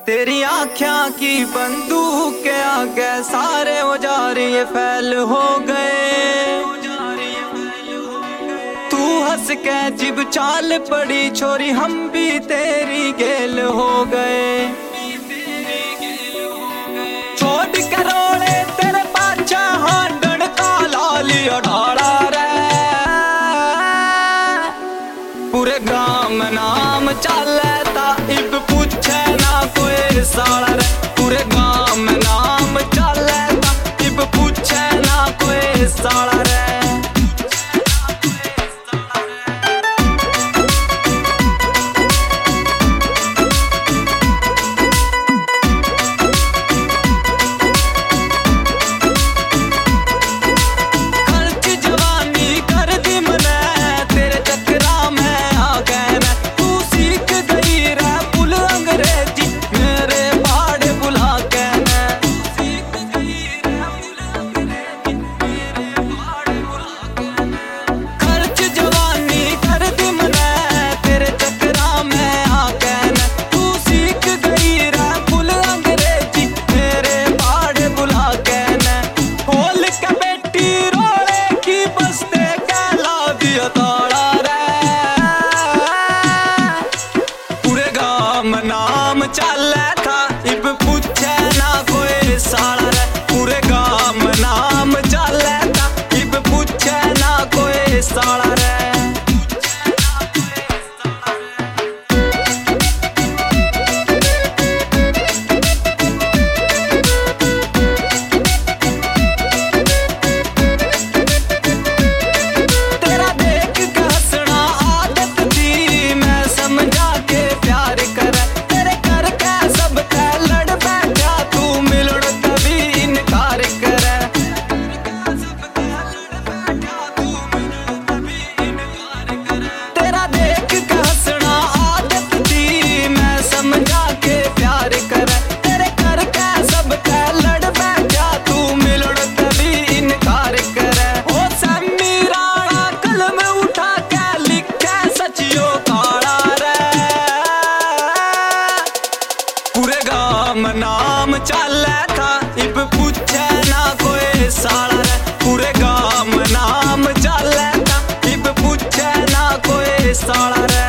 तेरी आँखों की बंदूक के आगे सारे औजार ये फैल हो गए। तू हंस के जिब चाल पड़ी छोरी हम भी तेरी गेल हो गए। छोड़ करोड़े तेरे पाछा हांडन का लाली ढाड़ा रे। पूरे गांव नाम चलता इब पूछे ना कोई साला रे। पूरे गांव में नाम चलता इब पूछे ना कोई साला रे। नाम चले था इब पूछे ना कोई साला रे। पूरे गांव में नाम चले था इब पूछे ना कोई साला रे। तेरा देख के हंसना आदत थी मैं समझा के प्यार कर। नाम चले था इब पूछे ना कोई साला रे। पूरे गांव में नाम चले था इब पूछे ना कोई साला रे।